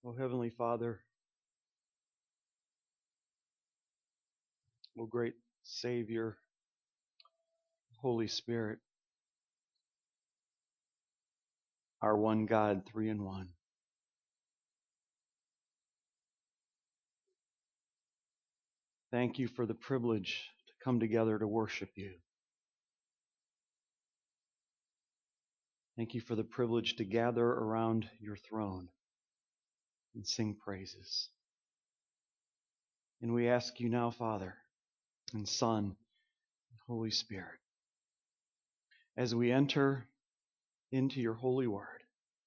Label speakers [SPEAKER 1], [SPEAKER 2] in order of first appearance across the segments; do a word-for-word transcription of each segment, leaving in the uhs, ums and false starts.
[SPEAKER 1] Oh, Heavenly Father, oh, great Savior, Holy Spirit, our one God, three in one. Thank you for the privilege to come together to worship you. Thank you for the privilege to gather around your throne and sing praises. And we ask you now, Father and Son and Holy Spirit, as we enter into your holy word,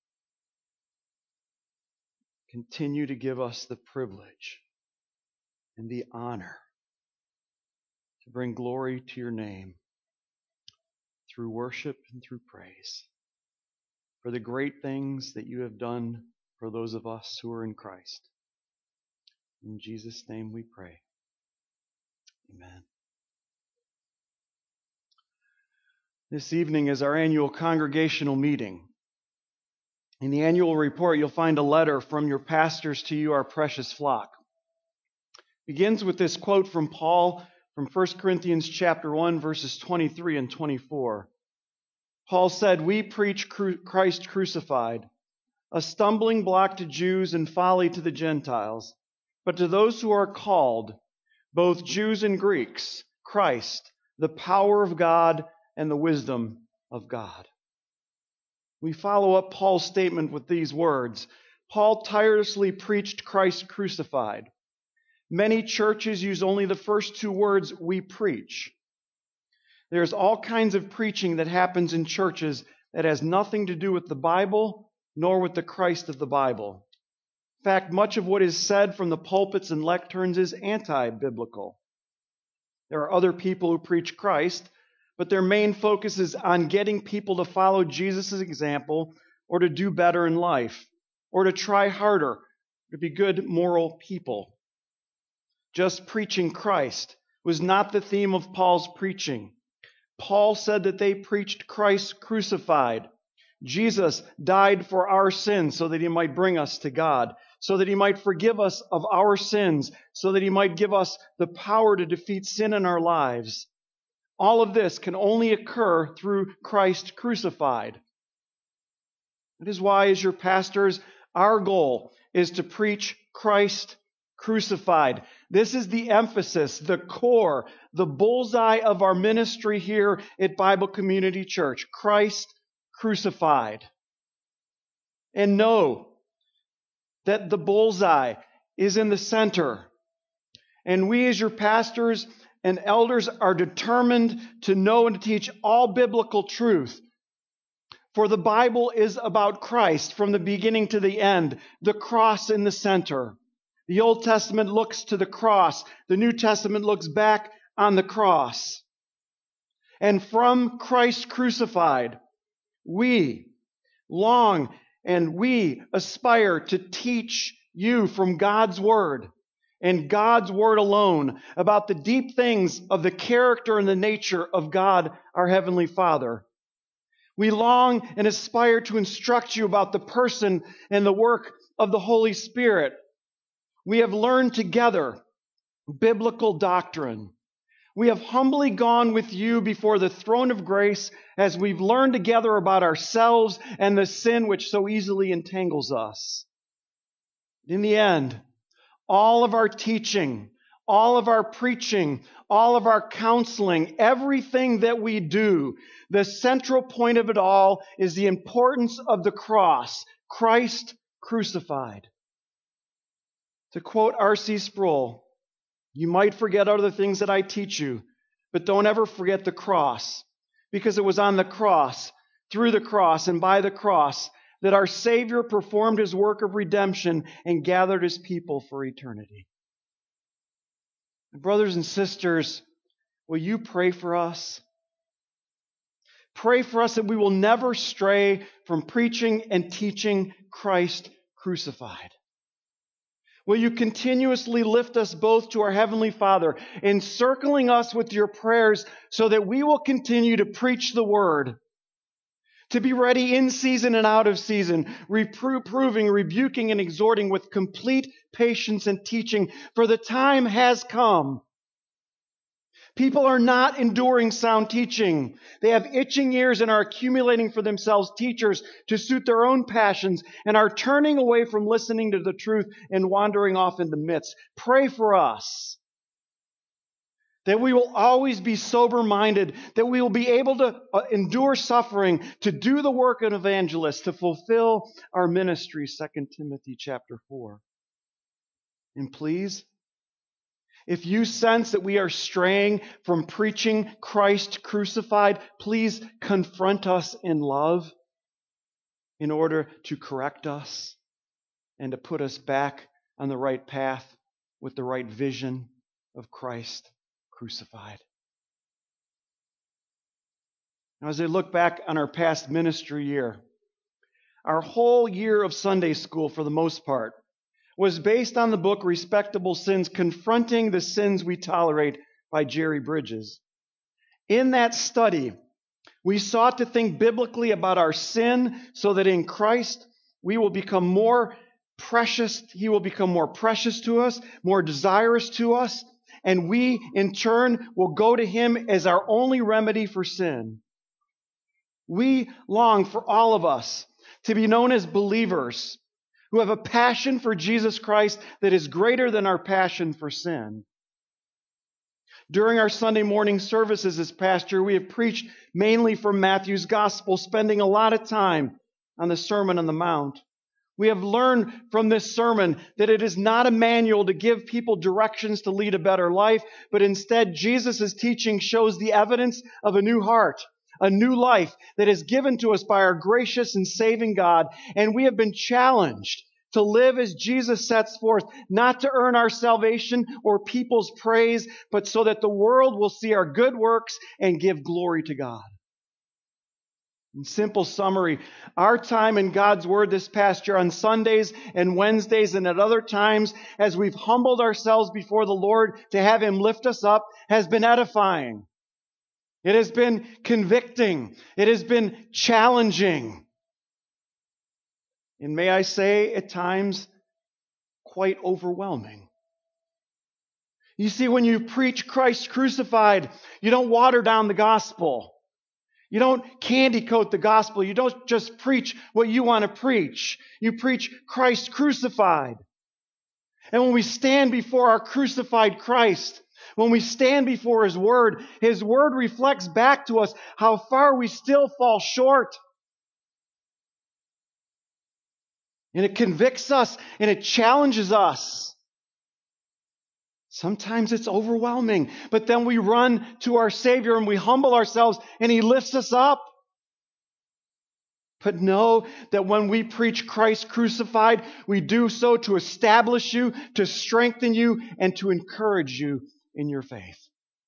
[SPEAKER 1] continue to give us the privilege and the honor to bring glory to your name through worship and through praise, for the great things that you have done for those of us who are in Christ. In Jesus' name we pray. Amen. This evening is our annual congregational meeting. In the annual report, you'll find a letter from your pastors to you, our precious flock. It begins with this quote from Paul from First Corinthians chapter one, verses twenty-three and twenty-four. Paul said, "We preach Christ crucified, a stumbling block to Jews and folly to the Gentiles. But to those who are called, both Jews and Greeks, Christ, the power of God and the wisdom of God." We follow up Paul's statement with these words. Paul tirelessly preached Christ crucified. Many churches use only the first two words, "we preach." There's all kinds of preaching that happens in churches that has nothing to do with the Bible nor with the Christ of the Bible. In fact, much of what is said from the pulpits and lecterns is anti-biblical. There are other people who preach Christ, but their main focus is on getting people to follow Jesus' example or to do better in life or to try harder, to be good moral people. Just preaching Christ was not the theme of Paul's preaching. Paul said that they preached Christ crucified. Jesus died for our sins so that he might bring us to God, so that he might forgive us of our sins, so that he might give us the power to defeat sin in our lives. All of this can only occur through Christ crucified. That is why, as your pastors, our goal is to preach Christ crucified. This is the emphasis, the core, the bullseye of our ministry here at Bible Community Church. Christ crucified. And know that the bullseye is in the center. And we as your pastors and elders are determined to know and to teach all biblical truth. For the Bible is about Christ from the beginning to the end, the cross in the center. The Old Testament looks to the cross. The New Testament looks back on the cross. And from Christ crucified, we long and we aspire to teach you from God's Word and God's Word alone about the deep things of the character and the nature of God, our Heavenly Father. We long and aspire to instruct you about the person and the work of the Holy Spirit. We have learned together biblical doctrine. We have humbly gone with you before the throne of grace as we've learned together about ourselves and the sin which so easily entangles us. In the end, all of our teaching, all of our preaching, all of our counseling, everything that we do, the central point of it all is the importance of the cross, Christ crucified. To quote R C Sproul, you might forget other things that I teach you, but don't ever forget the cross, because it was on the cross, through the cross, and by the cross that our Savior performed his work of redemption and gathered his people for eternity. Brothers and sisters, will you pray for us? Pray for us that we will never stray from preaching and teaching Christ crucified. Will you continuously lift us both to our Heavenly Father, encircling us with your prayers so that we will continue to preach the Word, to be ready in season and out of season, reproving, rebuking, and exhorting with complete patience and teaching, for the time has come. People are not enduring sound teaching. They have itching ears and are accumulating for themselves teachers to suit their own passions and are turning away from listening to the truth and wandering off in the midst. Pray for us that we will always be sober-minded, that we will be able to uh, endure suffering, to do the work of evangelists, to fulfill our ministry, Second Timothy chapter four. And please, if you sense that we are straying from preaching Christ crucified, please confront us in love in order to correct us and to put us back on the right path with the right vision of Christ crucified. Now, as I look back on our past ministry year, our whole year of Sunday school, for the most part, was based on the book Respectable Sins, Confronting the Sins We Tolerate by Jerry Bridges. In that study, we sought to think biblically about our sin so that in Christ we will become more precious, He will become more precious to us, more desirous to us, and we, in turn, will go to Him as our only remedy for sin. We long for all of us to be known as believers who have a passion for Jesus Christ that is greater than our passion for sin. During our Sunday morning services as pastor, we have preached mainly from Matthew's Gospel, spending a lot of time on the Sermon on the Mount. We have learned from this sermon that it is not a manual to give people directions to lead a better life, but instead Jesus' teaching shows the evidence of a new heart, a new life that is given to us by our gracious and saving God. And we have been challenged to live as Jesus sets forth, not to earn our salvation or people's praise, but so that the world will see our good works and give glory to God. In simple summary, our time in God's Word this past year on Sundays and Wednesdays and at other times, as we've humbled ourselves before the Lord to have Him lift us up, has been edifying. It has been convicting. It has been challenging. And may I say, at times, quite overwhelming. You see, when you preach Christ crucified, you don't water down the gospel. You don't candy coat the gospel. You don't just preach what you want to preach. You preach Christ crucified. And when we stand before our crucified Christ, when we stand before His Word, His Word reflects back to us how far we still fall short. And it convicts us and it challenges us. Sometimes it's overwhelming, but then we run to our Savior and we humble ourselves and He lifts us up. But know that when we preach Christ crucified, we do so to establish you, to strengthen you, and to encourage you in your faith.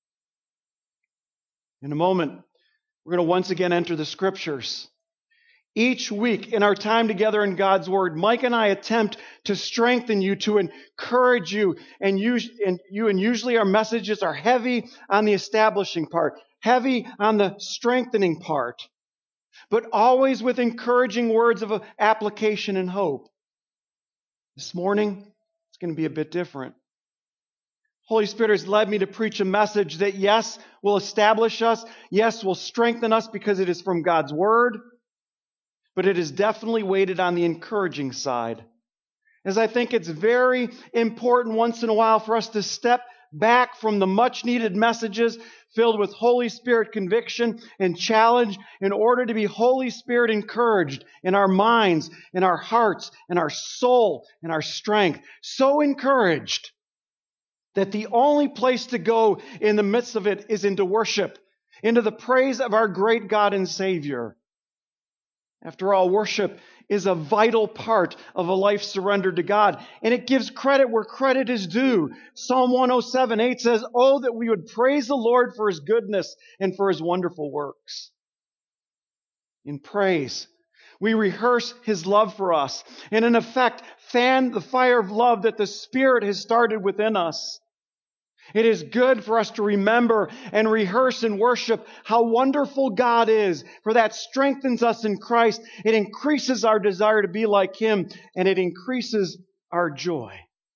[SPEAKER 1] In a moment, we're going to once again enter the Scriptures. Each week in our time together in God's Word, Mike and I attempt to strengthen you, to encourage you, and you, and you, and usually our messages are heavy on the establishing part, heavy on the strengthening part, but always with encouraging words of application and hope. This morning, it's going to be a bit different. Holy Spirit has led me to preach a message that, yes, will establish us, yes, will strengthen us because it is from God's Word, but it is definitely weighted on the encouraging side. As I think it's very important once in a while for us to step back from the much-needed messages filled with Holy Spirit conviction and challenge in order to be Holy Spirit encouraged in our minds, in our hearts, in our soul, in our strength. So encouraged that the only place to go in the midst of it is into worship, into the praise of our great God and Savior. After all, worship is a vital part of a life surrendered to God, and it gives credit where credit is due. Psalm one oh seven eight says, "Oh, that we would praise the Lord for His goodness and for His wonderful works." In praise, we rehearse His love for us, and in effect, fan the fire of love that the Spirit has started within us. It is good for us to remember and rehearse and worship how wonderful God is, for that strengthens us in Christ. It increases our desire to be like Him, and it increases our joy.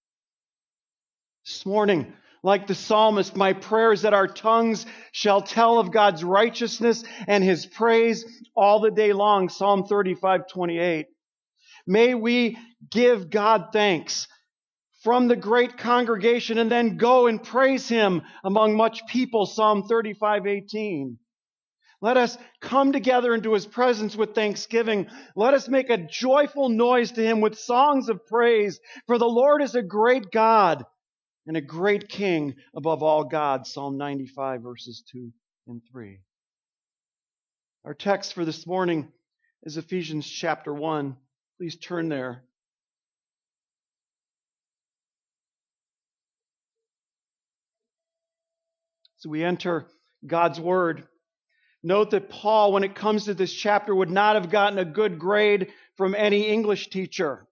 [SPEAKER 1] This morning, like the psalmist, my prayer is that our tongues shall tell of God's righteousness and His praise all the day long. Psalm thirty-five twenty-eight. May we give God thanks from the great congregation and then go and praise Him among much people. Psalm thirty-five eighteen. Let us come together into His presence with thanksgiving. Let us make a joyful noise to Him with songs of praise. For the Lord is a great God and a great King above all gods. Psalm ninety-five verses two and three. Our text for this morning is Ephesians chapter one. Please turn there. So we enter God's Word. Note that Paul, when it comes to this chapter, would not have gotten a good grade from any English teacher.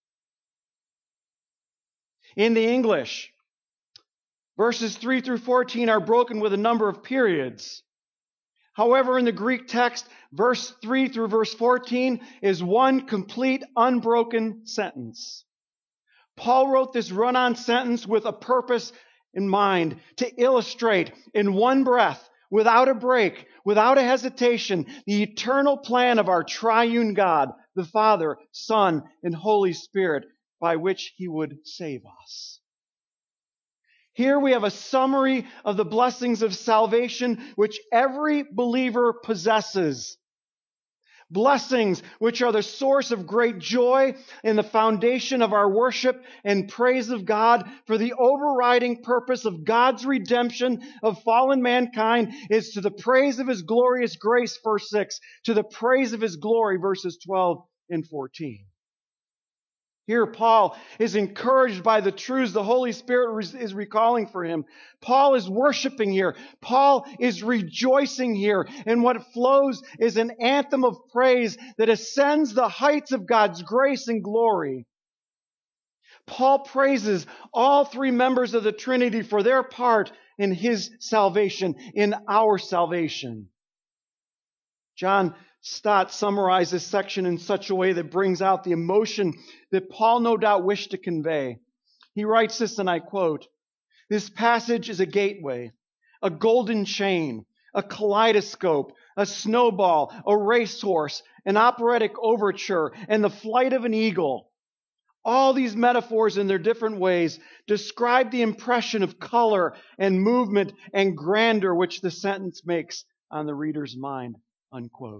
[SPEAKER 1] In the English, verses three through fourteen are broken with a number of periods. However, in the Greek text, verse three through verse fourteen is one complete, unbroken sentence. Paul wrote this run-on sentence with a purpose in mind, to illustrate in one breath, without a break, without a hesitation, the eternal plan of our triune God, the Father, Son, and Holy Spirit, by which He would save us. Here we have a summary of the blessings of salvation which every believer possesses. Blessings which are the source of great joy and the foundation of our worship and praise of God, for the overriding purpose of God's redemption of fallen mankind is to the praise of His glorious grace, verse six, to the praise of His glory, verses twelve and fourteen. Here, Paul is encouraged by the truths the Holy Spirit is recalling for him. Paul is worshiping here. Paul is rejoicing here. And what flows is an anthem of praise that ascends the heights of God's grace and glory. Paul praises all three members of the Trinity for their part in His salvation, in our salvation. John Stott summarized this section in such a way that brings out the emotion that Paul no doubt wished to convey. He writes this, and I quote, "This passage is a gateway, a golden chain, a kaleidoscope, a snowball, a racehorse, an operatic overture, and the flight of an eagle. All these metaphors in their different ways describe the impression of color and movement and grandeur which the sentence makes on the reader's mind." Unquote.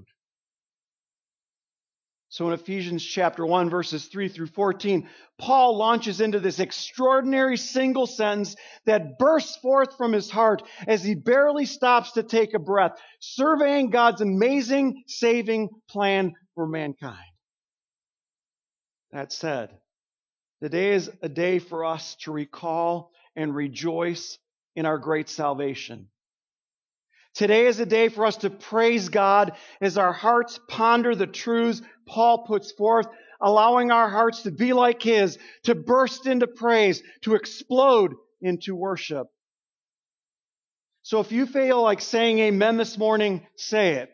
[SPEAKER 1] So in Ephesians chapter one, verses three through fourteen, Paul launches into this extraordinary single sentence that bursts forth from his heart as he barely stops to take a breath, surveying God's amazing saving plan for mankind. That said, today is a day for us to recall and rejoice in our great salvation. Today is a day for us to praise God as our hearts ponder the truths Paul puts forth, allowing our hearts to be like His, to burst into praise, to explode into worship. So if you feel like saying amen this morning, say it.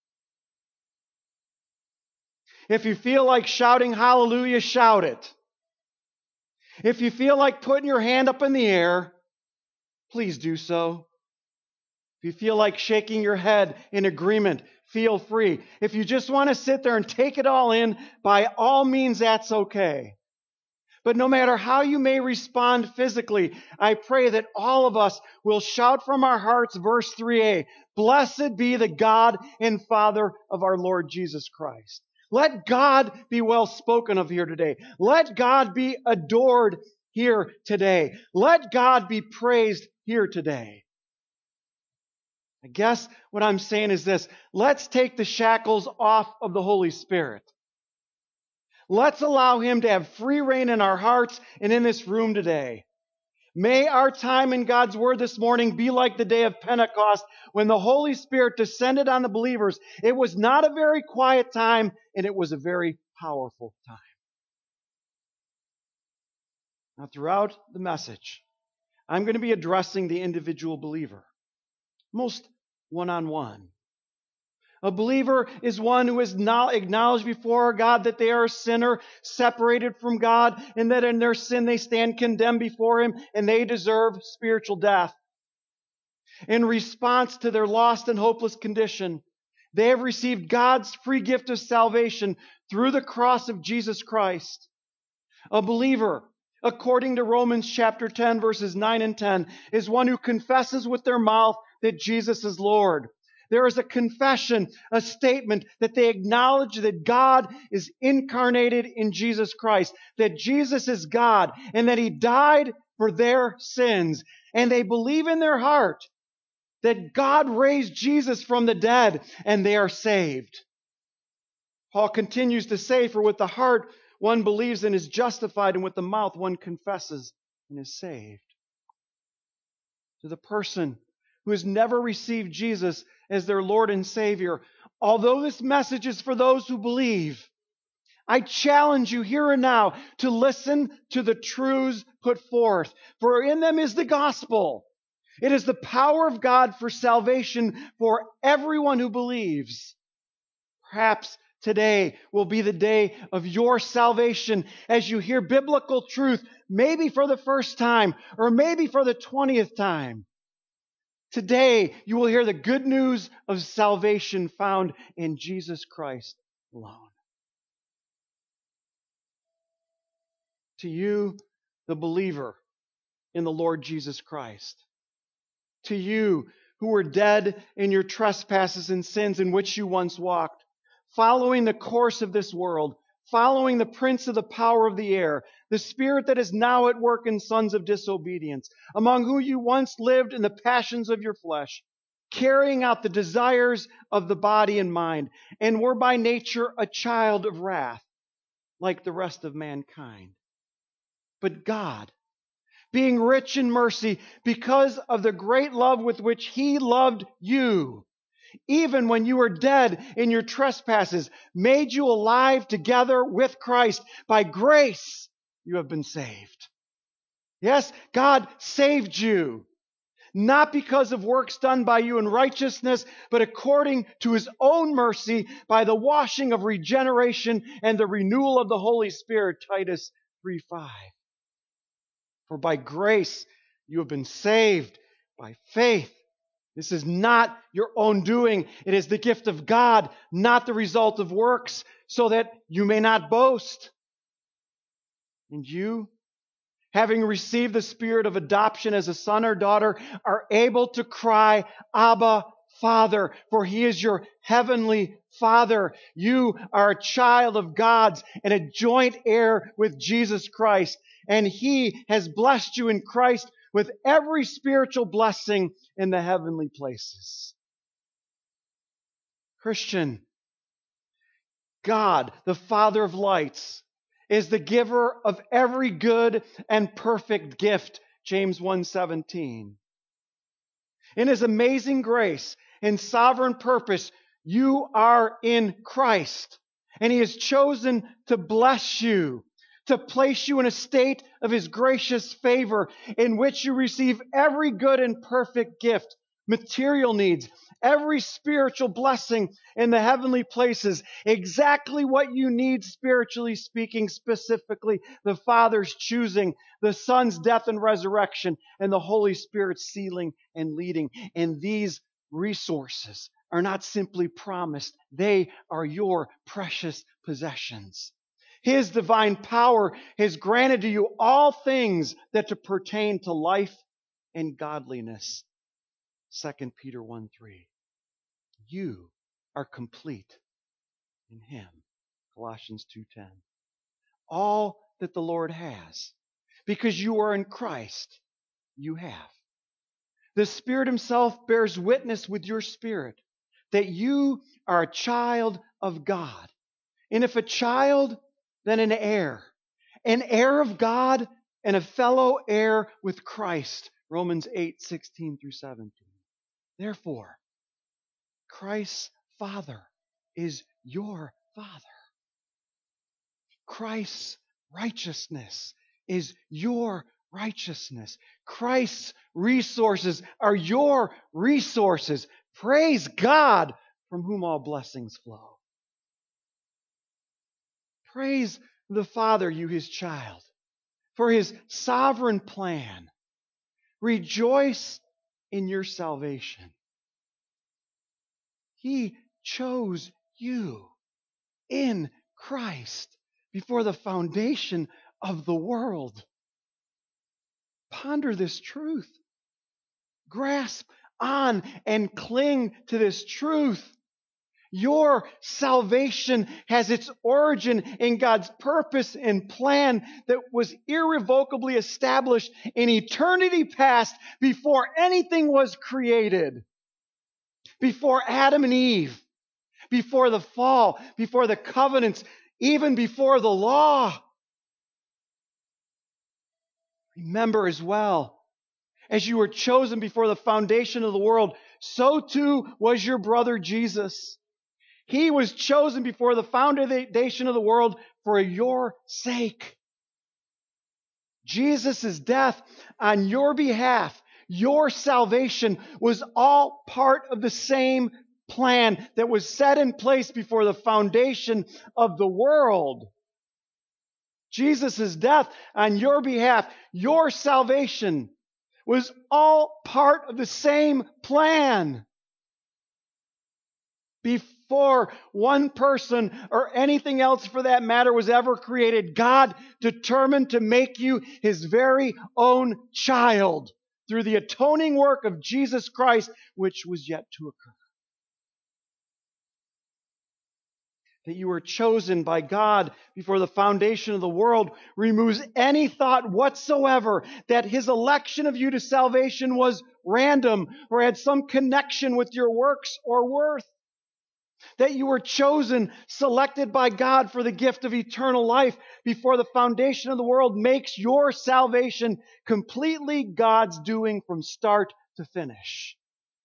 [SPEAKER 1] If you feel like shouting hallelujah, shout it. If you feel like putting your hand up in the air, please do so. If you feel like shaking your head in agreement, feel free. If you just want to sit there and take it all in, by all means, that's okay. But no matter how you may respond physically, I pray that all of us will shout from our hearts, verse three a, "Blessed be the God and Father of our Lord Jesus Christ." Let God be well spoken of here today. Let God be adored here today. Let God be praised here today. I guess what I'm saying is this: let's take the shackles off of the Holy Spirit. Let's allow Him to have free reign in our hearts and in this room today. May our time in God's Word this morning be like the day of Pentecost when the Holy Spirit descended on the believers. It was not a very quiet time, and it was a very powerful time. Now, throughout the message, I'm going to be addressing the individual believer, most one-on-one. A believer is one who has not acknowledged before God that they are a sinner, separated from God, and that in their sin they stand condemned before Him, and they deserve spiritual death. In response to their lost and hopeless condition, they have received God's free gift of salvation through the cross of Jesus Christ. A believer, according to Romans chapter ten, verses nine and ten, is one who confesses with their mouth that Jesus is Lord. There is a confession, a statement that they acknowledge that God is incarnated in Jesus Christ, that Jesus is God, and that He died for their sins. And they believe in their heart that God raised Jesus from the dead, and they are saved. Paul continues to say, for with the heart one believes and is justified, and with the mouth one confesses and is saved. To the person who has never received Jesus as their Lord and Savior, although this message is for those who believe, I challenge you here and now to listen to the truths put forth, for in them is the gospel. It is the power of God for salvation for everyone who believes. Perhaps today will be the day of your salvation as you hear biblical truth, maybe for the first time or maybe for the twentieth time. Today you will hear the good news of salvation found in Jesus Christ alone. To you, the believer in the Lord Jesus Christ. To you who were dead in your trespasses and sins in which you once walked, following the course of this world, following the prince of the power of the air, the spirit that is now at work in sons of disobedience, among whom you once lived in the passions of your flesh, carrying out the desires of the body and mind, and were by nature a child of wrath, like the rest of mankind. But God, being rich in mercy, because of the great love with which He loved you, even when you were dead in your trespasses, made you alive together with Christ. By grace you have been saved. Yes, God saved you, not because of works done by you in righteousness, but according to His own mercy, by the washing of regeneration and the renewal of the Holy Spirit, Titus three five. For by grace you have been saved by faith. This is not your own doing. It is the gift of God, not the result of works, so that you may not boast. And you, having received the spirit of adoption as a son or daughter, are able to cry, Abba, Father, for He is your heavenly Father. You are a child of God's and a joint heir with Jesus Christ. And He has blessed you in Christ with every spiritual blessing in the heavenly places. Christian, God, the Father of lights, is the giver of every good and perfect gift, James one seventeen. In His amazing grace and sovereign purpose, you are in Christ, and He has chosen to bless you, to place you in a state of His gracious favor in which you receive every good and perfect gift, material needs, every spiritual blessing in the heavenly places, exactly what you need spiritually speaking, specifically the Father's choosing, the Son's death and resurrection, and the Holy Spirit's sealing and leading. And these resources are not simply promised, they are your precious possessions. His divine power has granted to you all things that to pertain to life and godliness. Second Peter one three. You are complete in Him. Colossians two ten. All that the Lord has, because you are in Christ, you have. The Spirit Himself bears witness with your spirit that you are a child of God. And if a child, then an heir. An heir of God and a fellow heir with Christ. Romans eight sixteen through seventeen. Therefore, Christ's Father is your Father. Christ's righteousness is your righteousness. Christ's resources are your resources. Praise God, from whom all blessings flow. Praise the Father, you His child, for His sovereign plan. Rejoice in your salvation. He chose you in Christ before the foundation of the world. Ponder this truth. Grasp on and cling to this truth. Your salvation has its origin in God's purpose and plan that was irrevocably established in eternity past before anything was created. Before Adam and Eve, before the fall, before the covenants, even before the law. Remember as well, as you were chosen before the foundation of the world, so too was your brother Jesus. He was chosen before the foundation of the world for your sake. Jesus' death on your behalf, your salvation, was all part of the same plan that was set in place before the foundation of the world. Jesus' death on your behalf, your salvation, was all part of the same plan. Before one person or anything else for that matter was ever created, God determined to make you His very own child through the atoning work of Jesus Christ, which was yet to occur. That you were chosen by God before the foundation of the world removes any thought whatsoever that His election of you to salvation was random or had some connection with your works or worth. That you were chosen, selected by God for the gift of eternal life before the foundation of the world makes your salvation completely God's doing from start to finish.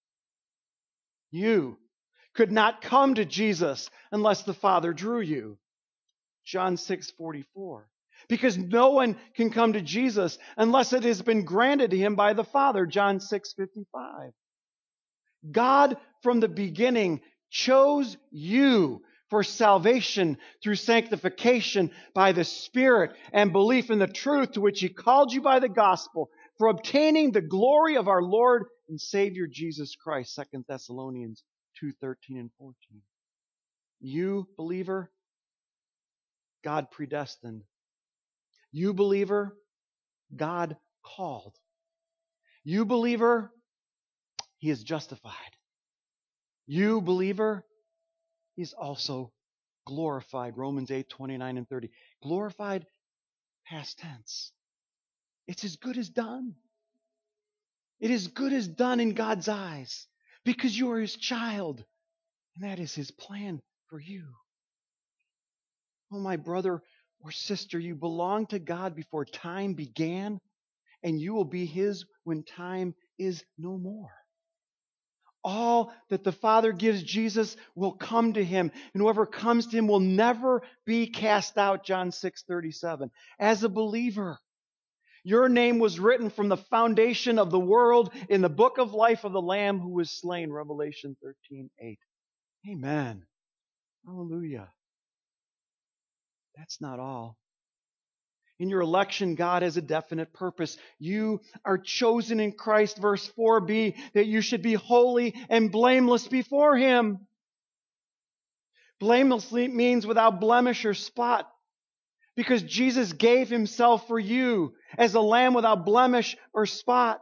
[SPEAKER 1] You could not come to Jesus unless the Father drew you. John six forty-four. Because no one can come to Jesus unless it has been granted to him by the Father. John six fifty-five. God from the beginning chose you for salvation through sanctification by the Spirit and belief in the truth to which He called you by the gospel, for obtaining the glory of our Lord and Savior Jesus Christ. Second Thessalonians two thirteen and fourteen. You, believer, God predestined. You, believer, God called. You, believer, He is justified. You, believer, He's also glorified. Romans eight twenty-nine and thirty. Glorified, past tense. It's as good as done. It is good as done in God's eyes because you are His child. And that is His plan for you. Oh, my brother or sister, you belong to God before time began, and you will be His when time is no more. All that the Father gives Jesus will come to Him, and whoever comes to Him will never be cast out, John six thirty-seven. As a believer, your name was written from the foundation of the world in the book of life of the Lamb who was slain, Revelation thirteen eight. Amen. Hallelujah. That's not all. In your election, God has a definite purpose. You are chosen in Christ, verse four b, that you should be holy and blameless before Him. Blameless means without blemish or spot, because Jesus gave Himself for you as a lamb without blemish or spot.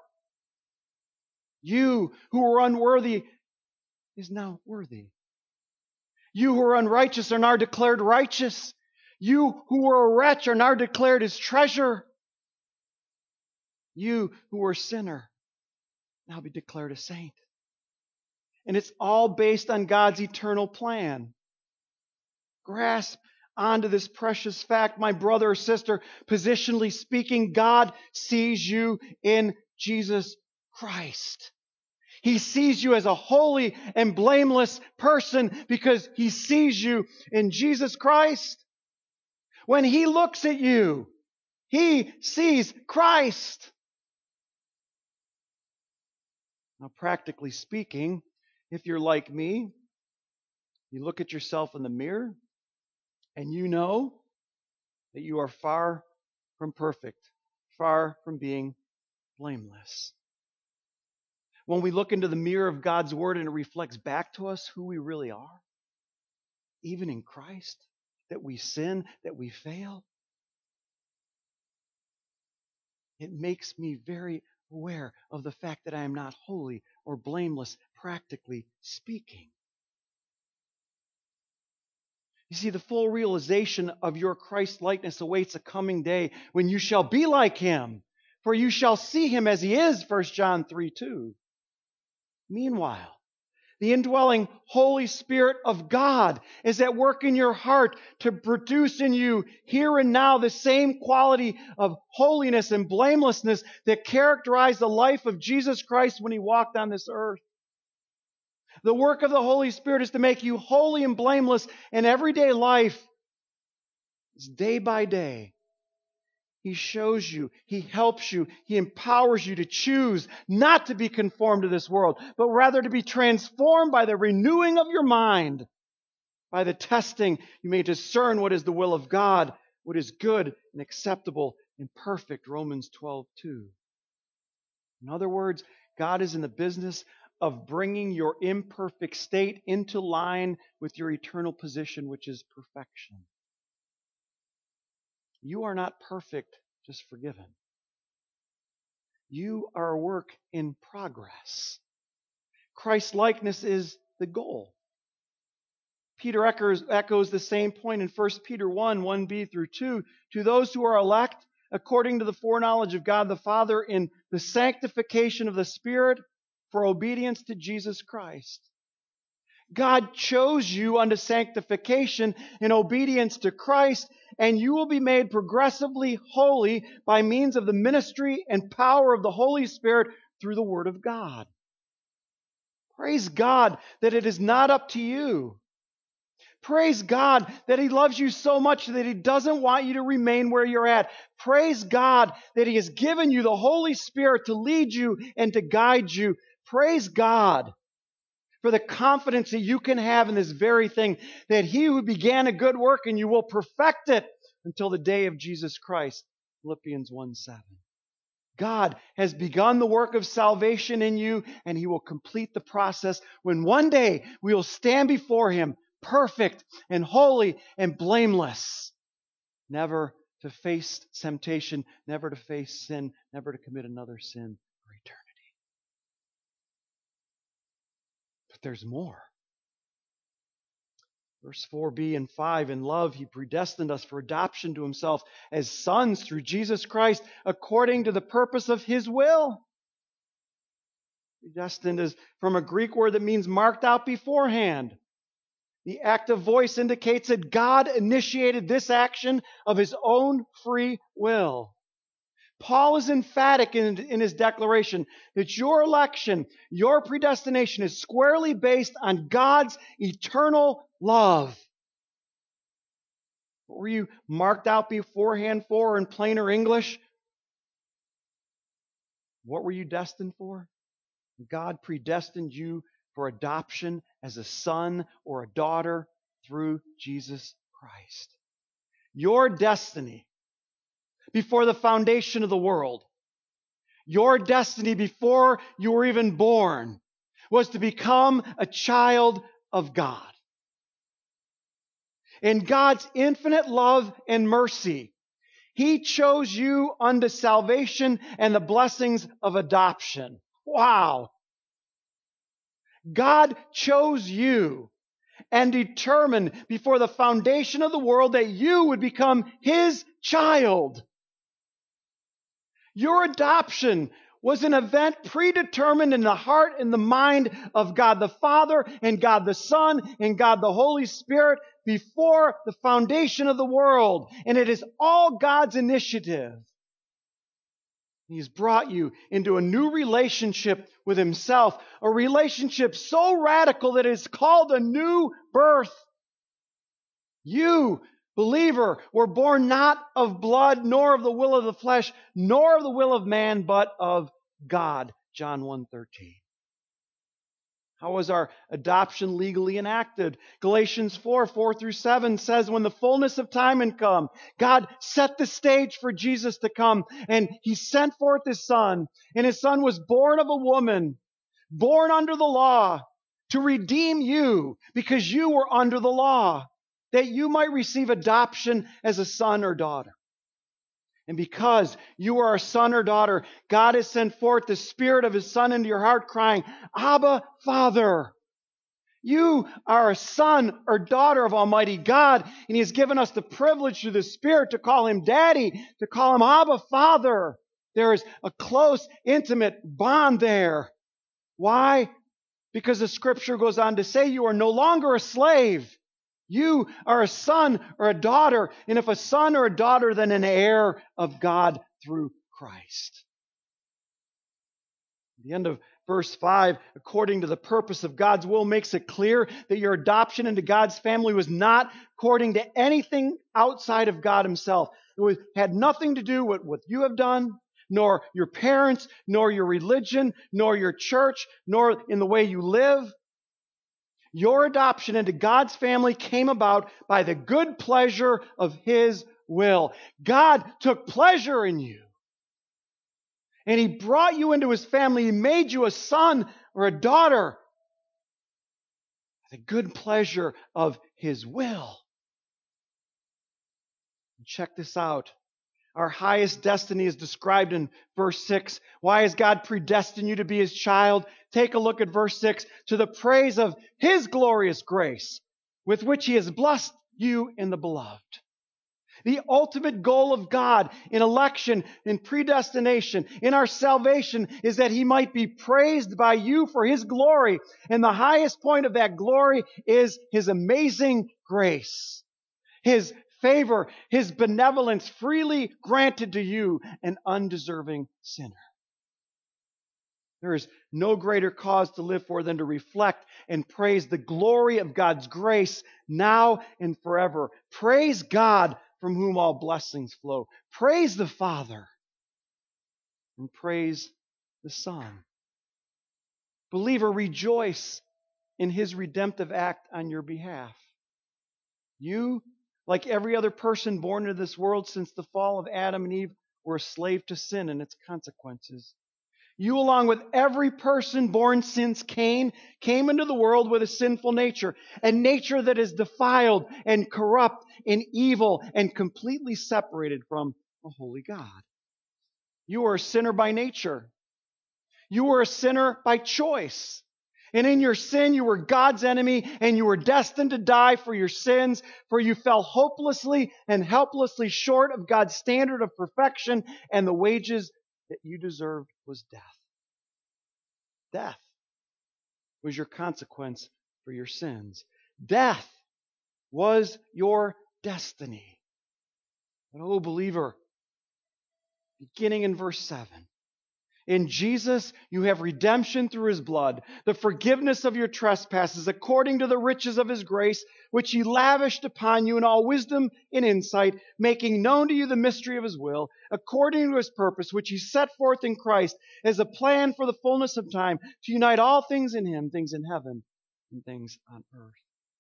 [SPEAKER 1] You who were unworthy is now worthy. You who are unrighteous are now declared righteous. You who were a wretch are now declared His treasure. You who were a sinner now be declared a saint. And it's all based on God's eternal plan. Grasp onto this precious fact, my brother or sister. Positionally speaking, God sees you in Jesus Christ. He sees you as a holy and blameless person because He sees you in Jesus Christ. When He looks at you, He sees Christ. Now, practically speaking, if you're like me, you look at yourself in the mirror and you know that you are far from perfect, far from being blameless. When we look into the mirror of God's Word and it reflects back to us who we really are, even in Christ, that we sin, that we fail, it makes me very aware of the fact that I am not holy or blameless, practically speaking. You see, the full realization of your Christ-likeness awaits a coming day when you shall be like Him, for you shall see Him as He is, First John three two. Meanwhile, the indwelling Holy Spirit of God is at work in your heart to produce in you here and now the same quality of holiness and blamelessness that characterized the life of Jesus Christ when He walked on this earth. The work of the Holy Spirit is to make you holy and blameless in everyday life. It's day by day. He shows you, He helps you, He empowers you to choose not to be conformed to this world, but rather to be transformed by the renewing of your mind. By the testing, you may discern what is the will of God, what is good and acceptable and perfect, Romans twelve two. In other words, God is in the business of bringing your imperfect state into line with your eternal position, which is perfection. You are not perfect, just forgiven. You are a work in progress. Christ-likeness is the goal. Peter echoes, echoes the same point in First Peter one, one b through two. To those who are elect, according to the foreknowledge of God the Father, in the sanctification of the Spirit, for obedience to Jesus Christ. God chose you unto sanctification in obedience to Christ, and you will be made progressively holy by means of the ministry and power of the Holy Spirit through the Word of God. Praise God that it is not up to you. Praise God that He loves you so much that He doesn't want you to remain where you're at. Praise God that He has given you the Holy Spirit to lead you and to guide you. Praise God for the confidence that you can have in this very thing, that He who began a good work and you will perfect it until the day of Jesus Christ. Philippians one seven. God has begun the work of salvation in you, and He will complete the process when one day we will stand before Him perfect and holy and blameless, never to face temptation, never to face sin, never to commit another sin for eternity. But there's more. Verse four b and five, in love He predestined us for adoption to Himself as sons through Jesus Christ, according to the purpose of His will. Predestined is from a Greek word that means marked out beforehand. The active voice indicates that God initiated this action of His own free will. Paul is emphatic in, in his declaration that your election, your predestination is squarely based on God's eternal love. What were you marked out beforehand for in plainer English? What were you destined for? God predestined you for adoption as a son or a daughter through Jesus Christ. Your destiny before the foundation of the world, your destiny before you were even born, was to become a child of God. In God's infinite love and mercy, He chose you unto salvation and the blessings of adoption. Wow! God chose you and determined before the foundation of the world that you would become His child. Your adoption was an event predetermined in the heart and the mind of God the Father and God the Son and God the Holy Spirit before the foundation of the world. And it is all God's initiative. He's brought you into a new relationship with Himself, a relationship so radical that it is called a new birth. You Believer, we're born not of blood, nor of the will of the flesh, nor of the will of man, but of God. John one thirteen. How was our adoption legally enacted? Galatians four, four through seven says, when the fullness of time had come, God set the stage for Jesus to come, and He sent forth His Son, and His Son was born of a woman, born under the law, to redeem you, because you were under the law, that you might receive adoption as a son or daughter. And because you are a son or daughter, God has sent forth the Spirit of His Son into your heart, crying, Abba, Father. You are a son or daughter of Almighty God, and He has given us the privilege through the Spirit to call Him Daddy, to call Him Abba, Father. There is a close, intimate bond there. Why? Because the Scripture goes on to say you are no longer a slave. You are a son or a daughter, and if a son or a daughter, then an heir of God through Christ. The end of verse five, according to the purpose of God's will, makes it clear that your adoption into God's family was not according to anything outside of God Himself. It was, had nothing to do with what you have done, nor your parents, nor your religion, nor your church, nor in the way you live. Your adoption into God's family came about by the good pleasure of His will. God took pleasure in you. And He brought you into His family. He made you a son or a daughter. The good pleasure of His will. Check this out. Our highest destiny is described in verse six. Why has God predestined you to be His child? Take a look at verse six. To the praise of His glorious grace, with which He has blessed you in the beloved. The ultimate goal of God in election, in predestination, in our salvation is that He might be praised by you for His glory. And the highest point of that glory is His amazing grace. His favor, His benevolence freely granted to you, an undeserving sinner. There is no greater cause to live for than to reflect and praise the glory of God's grace now and forever. Praise God from whom all blessings flow. Praise the Father and praise the Son. Believer, rejoice in His redemptive act on your behalf. You, like every other person born into this world since the fall of Adam and Eve, were a slave to sin and its consequences. You, along with every person born since Cain, came into the world with a sinful nature, a nature that is defiled and corrupt and evil and completely separated from a holy God. You are a sinner by nature. You were a sinner by choice. And in your sin, you were God's enemy, and you were destined to die for your sins, for you fell hopelessly and helplessly short of God's standard of perfection, and the wages that you deserved was death. Death was your consequence for your sins. Death was your destiny. But, oh, believer, beginning in verse seven, in Jesus, you have redemption through His blood, the forgiveness of your trespasses, according to the riches of His grace, which He lavished upon you in all wisdom and insight, making known to you the mystery of His will, according to His purpose, which He set forth in Christ as a plan for the fullness of time, to unite all things in Him, things in heaven and things on earth.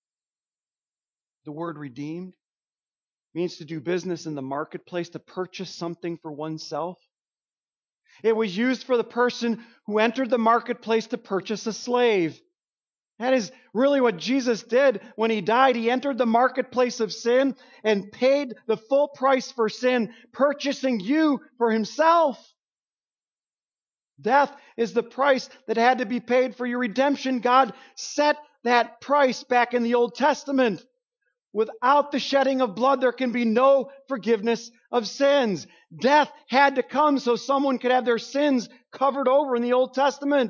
[SPEAKER 1] The word redeemed means to do business in the marketplace, to purchase something for oneself. It was used for the person who entered the marketplace to purchase a slave. That is really what Jesus did when He died. He entered the marketplace of sin and paid the full price for sin, purchasing you for Himself. Death is the price that had to be paid for your redemption. God set that price back in the Old Testament. Without the shedding of blood, there can be no forgiveness of sins. Death had to come so someone could have their sins covered over in the Old Testament.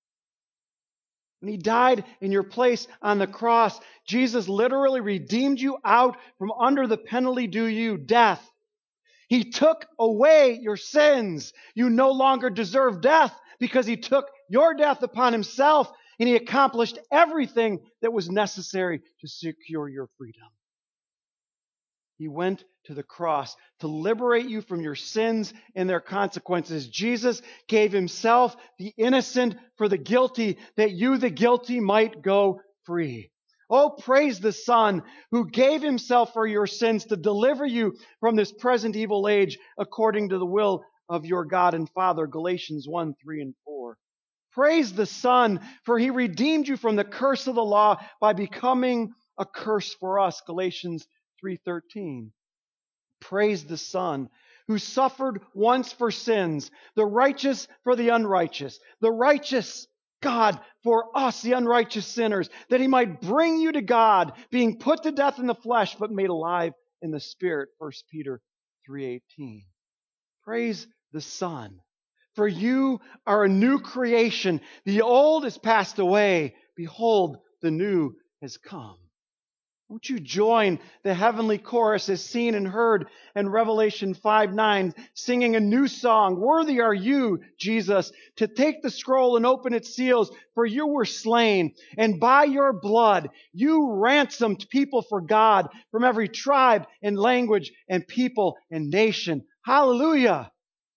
[SPEAKER 1] When He died in your place on the cross, Jesus literally redeemed you out from under the penalty due you, death. He took away your sins. You no longer deserve death because He took your death upon Himself, and He accomplished everything that was necessary to secure your freedom. He went to the cross to liberate you from your sins and their consequences. Jesus gave himself, the innocent, for the guilty, that you, the guilty, might go free. Oh, praise the Son who gave himself for your sins to deliver you from this present evil age according to the will of your God and Father. Galatians one, three, and four. Praise the Son, for he redeemed you from the curse of the law by becoming a curse for us. Galatians three thirteen. Praise the Son, who suffered once for sins, the righteous for the unrighteous, the righteous God for us, the unrighteous sinners, that he might bring you to God, being put to death in the flesh, but made alive in the Spirit. First Peter three eighteen. Praise the Son, for you are a new creation. The old has passed away. Behold, the new has come. Won't you join the heavenly chorus as seen and heard in Revelation five nine, singing a new song? Worthy are you, Jesus, to take the scroll and open its seals, for you were slain, and by your blood you ransomed people for God from every tribe and language and people and nation. Hallelujah!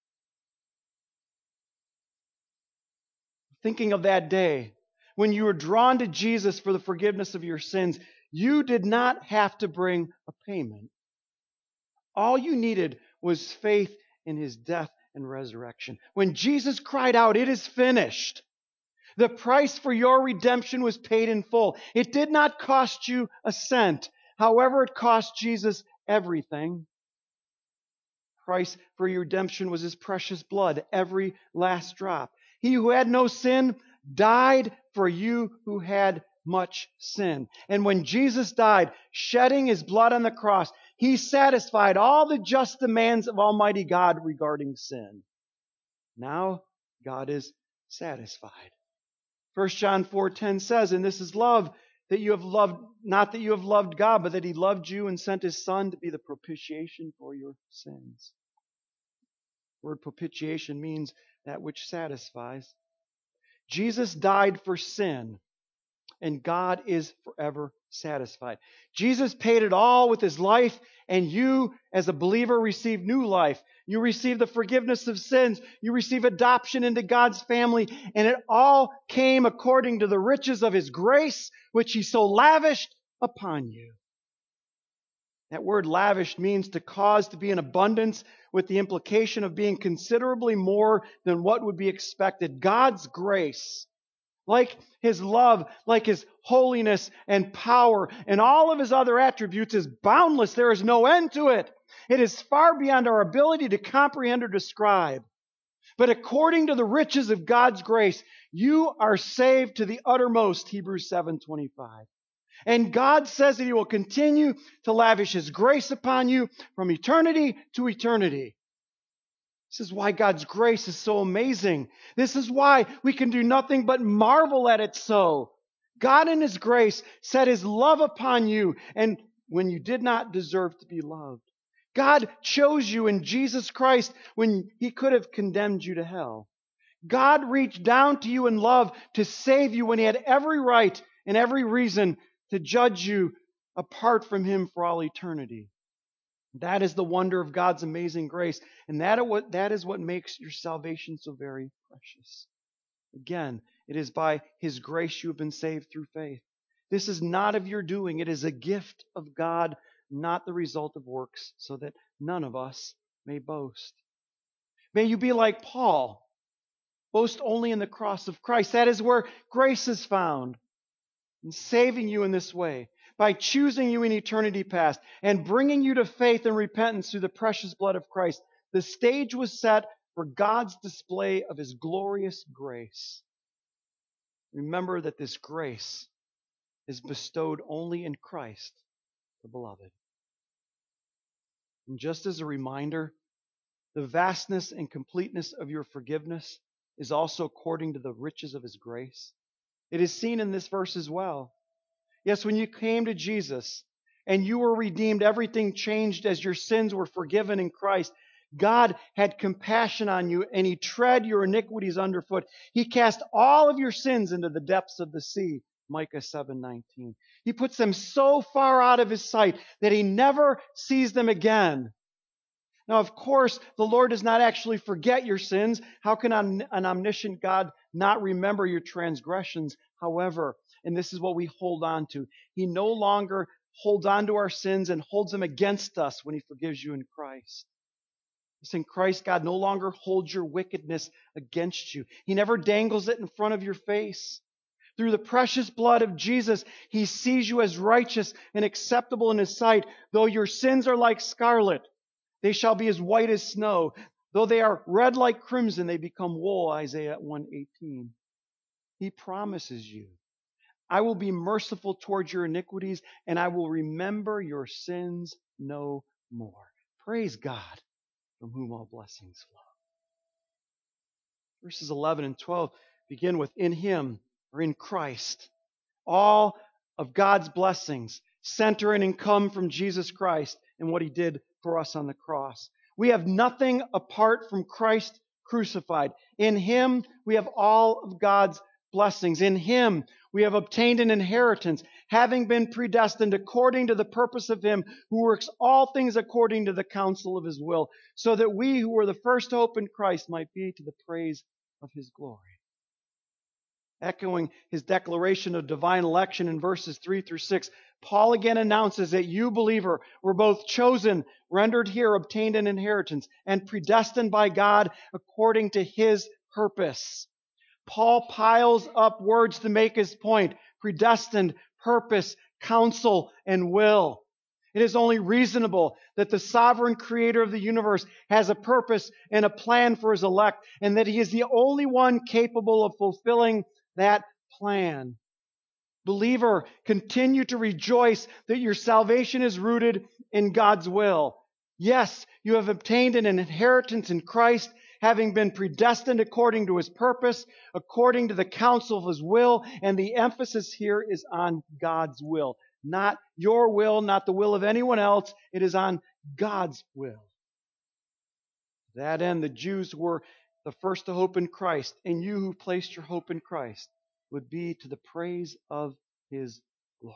[SPEAKER 1] Thinking of that day when you were drawn to Jesus for the forgiveness of your sins, you did not have to bring a payment. All you needed was faith in his death and resurrection. When Jesus cried out, "It is finished," the price for your redemption was paid in full. It did not cost you a cent. However, it cost Jesus everything. The price for your redemption was his precious blood, every last drop. He who had no sin died for you who had much sin. And when Jesus died, shedding his blood on the cross, he satisfied all the just demands of Almighty God regarding sin. Now God is satisfied. First John four ten says, "And this is love, that you have loved, not that you have loved God, but that he loved you and sent his Son to be the propitiation for your sins." The word propitiation means that which satisfies. Jesus died for sin, and God is forever satisfied. Jesus paid it all with his life, and you, as a believer, receive new life. You receive the forgiveness of sins. You receive adoption into God's family, and it all came according to the riches of his grace, which he so lavished upon you. That word lavished means to cause to be in abundance, with the implication of being considerably more than what would be expected. God's grace, like his love, like his holiness and power, and all of his other attributes, is boundless. There is no end to it. It is far beyond our ability to comprehend or describe. But according to the riches of God's grace, you are saved to the uttermost, Hebrews seven twenty-five. And God says that he will continue to lavish his grace upon you from eternity to eternity. This is why God's grace is so amazing. This is why we can do nothing but marvel at it so. God in his grace set his love upon you, and when you did not deserve to be loved. God chose you in Jesus Christ when he could have condemned you to hell. God reached down to you in love to save you when he had every right and every reason to judge you apart from him for all eternity. That is the wonder of God's amazing grace. And that is what, that is what makes your salvation so very precious. Again, it is by his grace you have been saved through faith. This is not of your doing. It is a gift of God, not the result of works, so that none of us may boast. May you be like Paul. Boast only in the cross of Christ. That is where grace is found. In saving you in this way, by choosing you in eternity past and bringing you to faith and repentance through the precious blood of Christ, the stage was set for God's display of his glorious grace. Remember that this grace is bestowed only in Christ, the beloved. And just as a reminder, the vastness and completeness of your forgiveness is also according to the riches of his grace. It is seen in this verse as well. Yes, when you came to Jesus and you were redeemed, everything changed as your sins were forgiven in Christ. God had compassion on you, and he tread your iniquities underfoot. He cast all of your sins into the depths of the sea, Micah seven nineteen. He puts them so far out of his sight that he never sees them again. Now, of course, the Lord does not actually forget your sins. How can an, an omniscient God not remember your transgressions? However, and this is what we hold on to, he no longer holds on to our sins and holds them against us when he forgives you in Christ. In Christ, God no longer holds your wickedness against you. He never dangles it in front of your face. Through the precious blood of Jesus, he sees you as righteous and acceptable in his sight. Though your sins are like scarlet, they shall be as white as snow. Though they are red like crimson, they become wool, Isaiah one eighteen. He promises you, I will be merciful towards your iniquities, and I will remember your sins no more. Praise God, from whom all blessings flow. Verses eleven and twelve begin with, in him, or in Christ. All of God's blessings center in and come from Jesus Christ and what he did for us on the cross. We have nothing apart from Christ crucified. In him, we have all of God's blessings. In him, we have obtained an inheritance, having been predestined according to the purpose of him who works all things according to the counsel of his will, so that we who were the first hope in Christ might be to the praise of his glory. Echoing his declaration of divine election in verses three through six, Paul again announces that you, believer, were both chosen, rendered here, obtained an inheritance, and predestined by God according to his purpose. Paul piles up words to make his point: predestined, purpose, counsel, and will. It is only reasonable that the sovereign creator of the universe has a purpose and a plan for his elect, and that he is the only one capable of fulfilling that plan. Believer, continue to rejoice that your salvation is rooted in God's will. Yes, you have obtained an inheritance in Christ, having been predestined according to his purpose, according to the counsel of his will, and the emphasis here is on God's will. Not your will, not the will of anyone else. It is on God's will. To that end, the Jews were the first to hope in Christ, and you who placed your hope in Christ would be to the praise of his glory.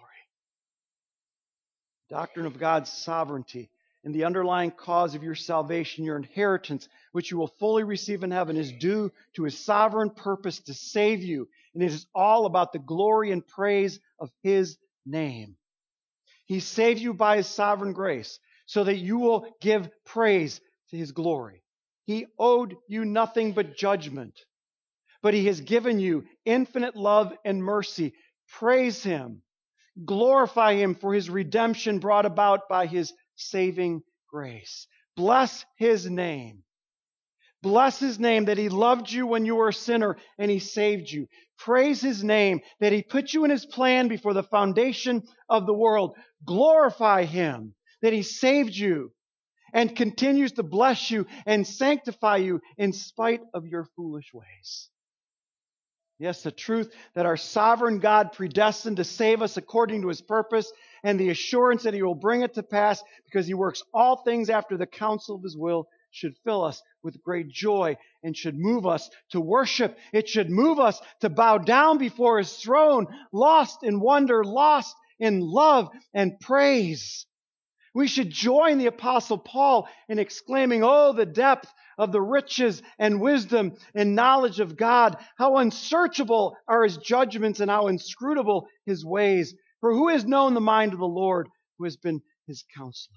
[SPEAKER 1] Doctrine of God's sovereignty and the underlying cause of your salvation, your inheritance, which you will fully receive in heaven, is due to his sovereign purpose to save you. And it is all about the glory and praise of his name. He saved you by his sovereign grace so that you will give praise to his glory. He owed you nothing but judgment, but he has given you infinite love and mercy. Praise him. Glorify him for his redemption brought about by his saving grace. Bless his name. Bless his name that he loved you when you were a sinner and he saved you. Praise his name that he put you in his plan before the foundation of the world. Glorify him that he saved you and continues to bless you and sanctify you in spite of your foolish ways. Yes, the truth that our sovereign God predestined to save us according to his purpose, and the assurance that he will bring it to pass because he works all things after the counsel of his will, should fill us with great joy and should move us to worship. It should move us to bow down before his throne, lost in wonder, lost in love and praise. We should join the Apostle Paul in exclaiming, "Oh, the depth of the riches and wisdom and knowledge of God! How unsearchable are his judgments and how inscrutable his ways! For who has known the mind of the Lord, who has been his counselor?"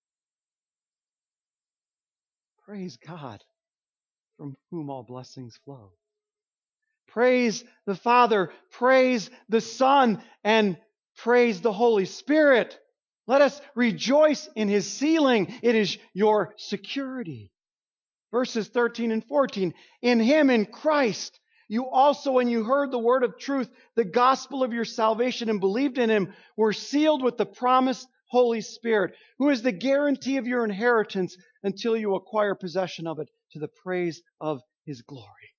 [SPEAKER 1] Praise God, from whom all blessings flow. Praise the Father, praise the Son, and praise the Holy Spirit. Let us rejoice in his sealing. It is your security. Verses thirteen and fourteen. In him, in Christ, you also, when you heard the word of truth, the gospel of your salvation, and believed in him, were sealed with the promised Holy Spirit, who is the guarantee of your inheritance until you acquire possession of it, to the praise of his glory.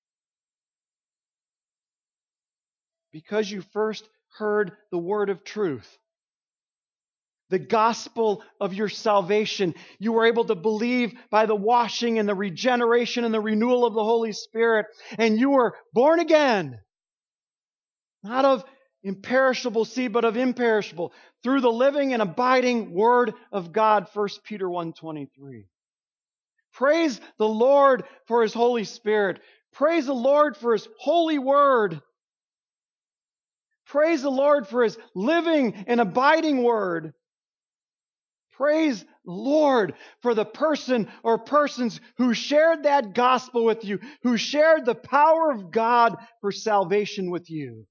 [SPEAKER 1] Because you first heard the word of truth, the gospel of your salvation, you were able to believe by the washing and the regeneration and the renewal of the Holy Spirit, and you were born again. Not of imperishable seed, but of imperishable, through the living and abiding Word of God, First Peter one twenty-three. Praise the Lord for His Holy Spirit. Praise the Lord for His holy Word. Praise the Lord for His living and abiding Word. Praise the Lord for the person or persons who shared that gospel with you, who shared the power of God for salvation with you.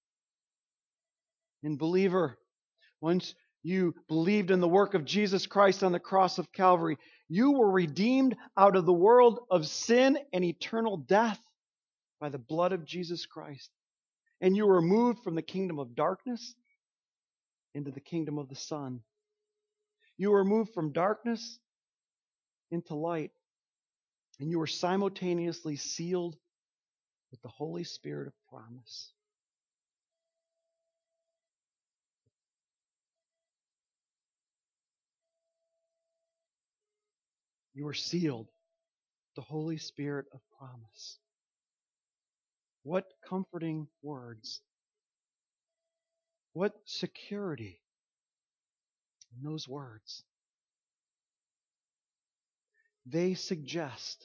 [SPEAKER 1] And believer, once you believed in the work of Jesus Christ on the cross of Calvary, you were redeemed out of the world of sin and eternal death by the blood of Jesus Christ. And you were moved from the kingdom of darkness into the kingdom of the Son. You were moved from darkness into light. And you were simultaneously sealed with the Holy Spirit of promise. You were sealed with the Holy Spirit of promise. What comforting words. What security in those words. They suggest,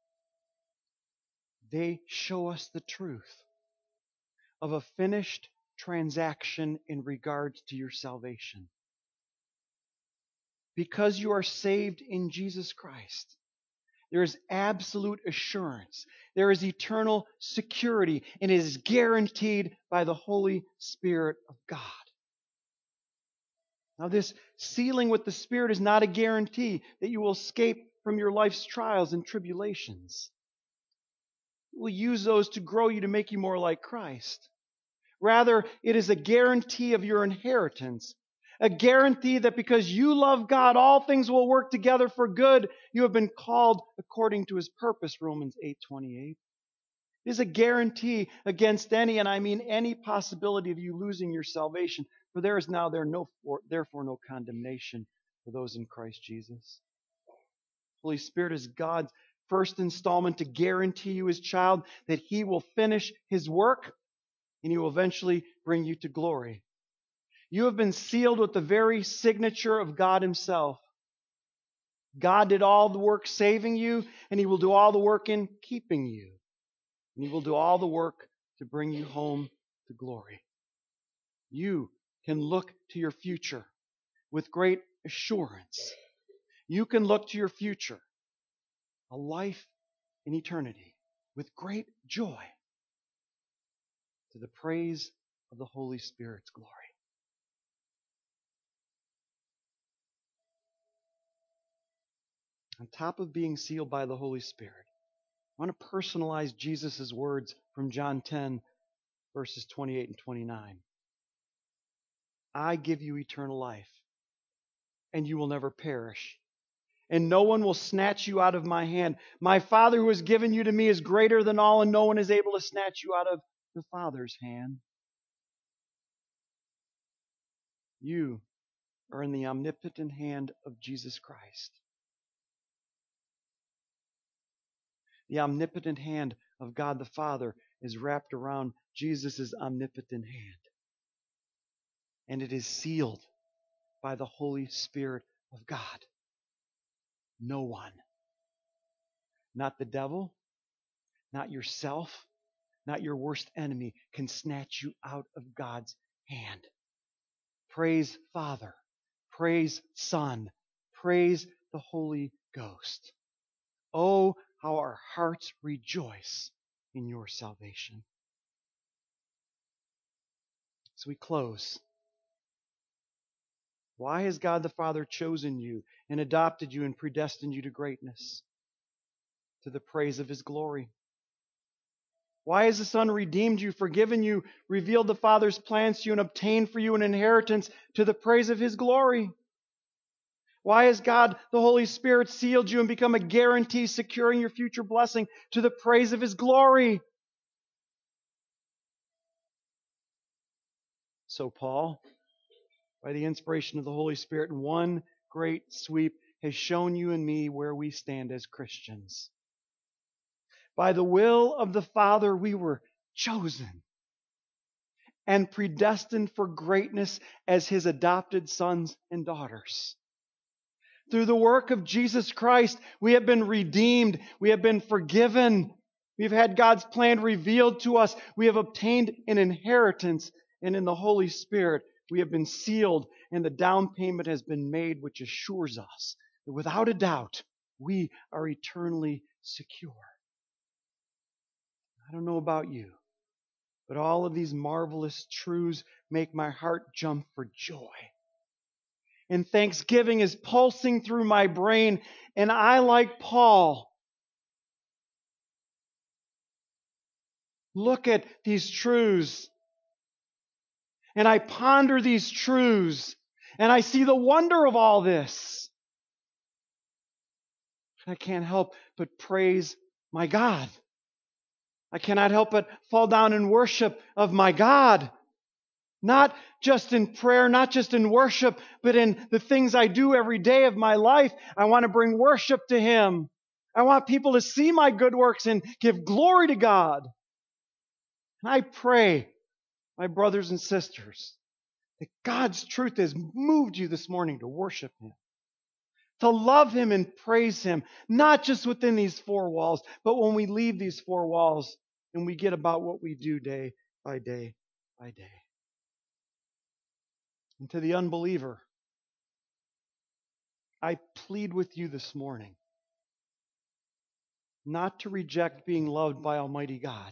[SPEAKER 1] they show us the truth of a finished transaction in regards to your salvation. Because you are saved in Jesus Christ, there is absolute assurance. There is eternal security, and it is guaranteed by the Holy Spirit of God. Now, this sealing with the Spirit is not a guarantee that you will escape from your life's trials and tribulations. He will use those to grow you to make you more like Christ. Rather, it is a guarantee of your inheritance. A guarantee that because you love God, all things will work together for good. You have been called according to His purpose, Romans eight twenty-eight. It is a guarantee against any, and I mean any, possibility of you losing your salvation. For there is now there no, therefore no condemnation for those in Christ Jesus. Holy Spirit is God's first installment to guarantee you, His child, that He will finish His work and He will eventually bring you to glory. You have been sealed with the very signature of God Himself. God did all the work saving you, and He will do all the work in keeping you. And He will do all the work to bring you home to glory. You can look to your future with great assurance. You can look to your future, a life in eternity, with great joy, to the praise of the Holy Spirit's glory. On top of being sealed by the Holy Spirit, I want to personalize Jesus' words from John ten, verses twenty-eight and twenty-nine. I give you eternal life, and you will never perish, and no one will snatch you out of my hand. My Father who has given you to me is greater than all, and no one is able to snatch you out of the Father's hand. You are in the omnipotent hand of Jesus Christ. The omnipotent hand of God the Father is wrapped around Jesus' omnipotent hand. And it is sealed by the Holy Spirit of God. No one, not the devil, not yourself, not your worst enemy, can snatch you out of God's hand. Praise Father, praise Son, praise the Holy Ghost. Oh, how our hearts rejoice in your salvation. As we close, why has God the Father chosen you and adopted you and predestined you to greatness, to the praise of His glory? Why has the Son redeemed you, forgiven you, revealed the Father's plans to you, and obtained for you an inheritance to the praise of His glory? Why has God, the Holy Spirit, sealed you and become a guarantee securing your future blessing to the praise of His glory? So Paul, by the inspiration of the Holy Spirit, in one great sweep, has shown you and me where we stand as Christians. By the will of the Father, we were chosen and predestined for greatness as His adopted sons and daughters. Through the work of Jesus Christ, we have been redeemed. We have been forgiven. We've had God's plan revealed to us. We have obtained an inheritance. And in the Holy Spirit, we have been sealed. And the down payment has been made, which assures us that without a doubt, we are eternally secure. I don't know about you, but all of these marvelous truths make my heart jump for joy. And thanksgiving is pulsing through my brain. And I, like Paul, look at these truths. And I ponder these truths. And I see the wonder of all this. I can't help but praise my God. I cannot help but fall down in worship of my God. Not just in prayer, not just in worship, but in the things I do every day of my life. I want to bring worship to Him. I want people to see my good works and give glory to God. And I pray, my brothers and sisters, that God's truth has moved you this morning to worship Him, to love Him and praise Him, not just within these four walls, but when we leave these four walls and we get about what we do day by day by day. And to the unbeliever, I plead with you this morning not to reject being loved by Almighty God,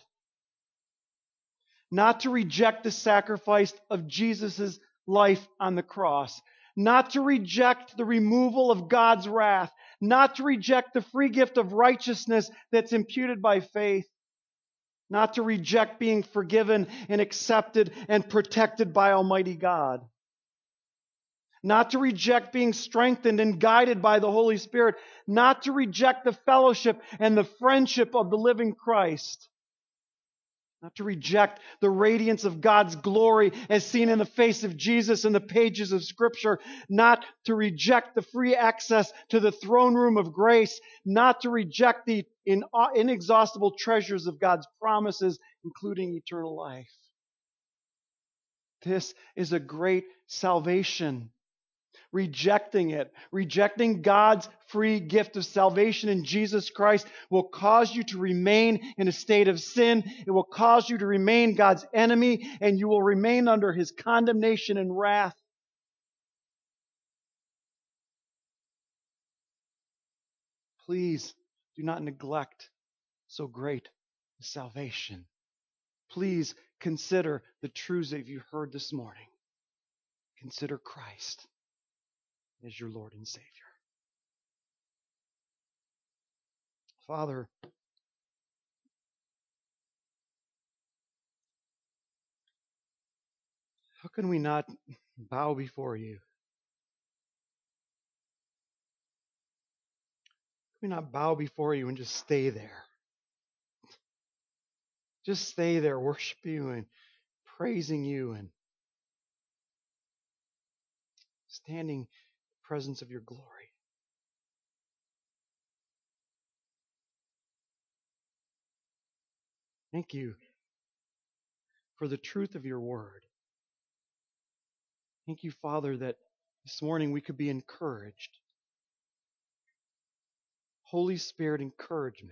[SPEAKER 1] not to reject the sacrifice of Jesus' life on the cross, not to reject the removal of God's wrath, not to reject the free gift of righteousness that's imputed by faith, not to reject being forgiven and accepted and protected by Almighty God, not to reject being strengthened and guided by the Holy Spirit, not to reject the fellowship and the friendship of the living Christ, not to reject the radiance of God's glory as seen in the face of Jesus in the pages of Scripture, not to reject the free access to the throne room of grace, not to reject the inexhaustible treasures of God's promises, including eternal life. This is a great salvation. Rejecting it, rejecting God's free gift of salvation in Jesus Christ will cause you to remain in a state of sin. It will cause you to remain God's enemy, and you will remain under His condemnation and wrath. Please do not neglect so great a salvation. Please consider the truths that you heard this morning. Consider Christ as your Lord and Savior. Father, how can we not bow before you? How can we not bow before you and just stay there? Just stay there, worshiping you and praising you and standing in the presence of your glory. Thank you for the truth of your word. Thank you, Father, that this morning we could be encouraged. Holy Spirit encouragement.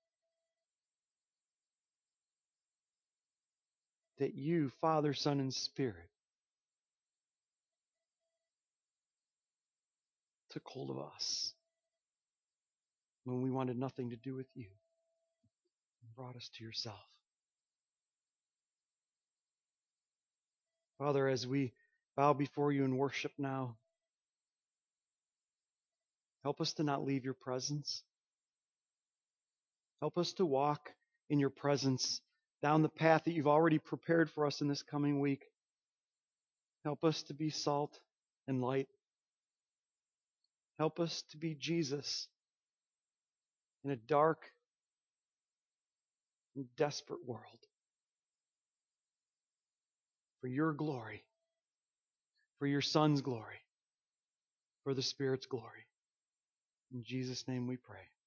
[SPEAKER 1] That you, Father, Son, and Spirit, took hold of us when we wanted nothing to do with you and brought us to yourself. Father, as we bow before you in worship now, help us to not leave your presence. Help us to walk in your presence down the path that you've already prepared for us in this coming week. Help us to be salt and light. Help us to be Jesus in a dark and desperate world. For your glory, for your Son's glory, for the Spirit's glory. In Jesus' name we pray.